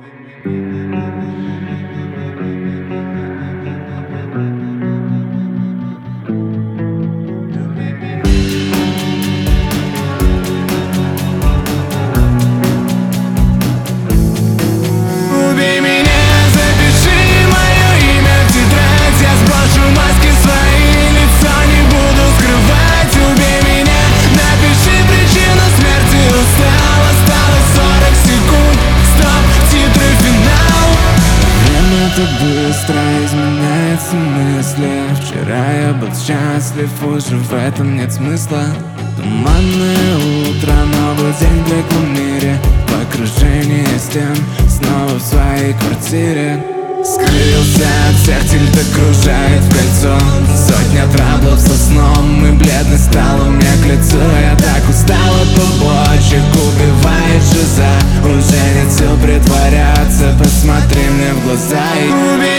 Убей меня, запиши мое имя в тетрадь. Я сброшу маски свои, лицо не буду скрывать. Убей меня, напиши причину смерти. Устал, осталось 40 секунд. Стоп, титры, финал. Время так быстро изменяется мысли. Вчера я был счастлив, уже в этом нет смысла. Туманное утро, новый день в блеклом мире. В окружении стен, снова в своей квартире. Скрылся от всех, тильт окружает в кольцо. Сотня траблов со сном, и бледность стала мне к лицу. Я так устал от побочек, убивает жиза. Уже нет сил притворяться, посмотри мне в глаза и убей.